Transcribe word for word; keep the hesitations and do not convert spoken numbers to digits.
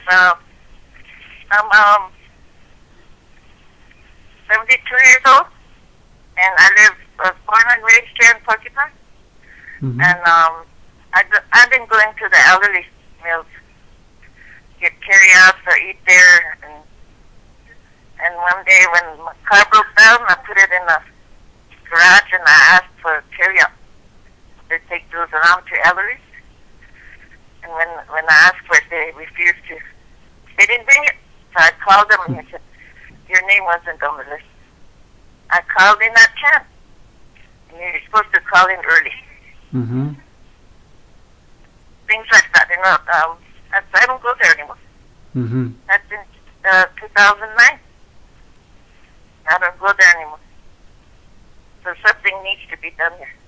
uh, I'm um, seventy-two years old, and I live, was born and raised here in Porcupine. Mm-hmm. And um, I, I've been going to the elderly meals, get carry-outs or eat there. And, and one day when my car broke down, I put it in the garage and I asked for carry-out. They take those around to elderly. And when when I asked for it, they refused to. They didn't bring it. So I called them and he said, your name wasn't on the list. I called in that chance. And you're supposed to call in early. Mm-hmm. Things like that, you know. Um, I, I don't go there anymore. Mm-hmm. That's in uh, two thousand nine. I don't go there anymore. So something needs to be done here.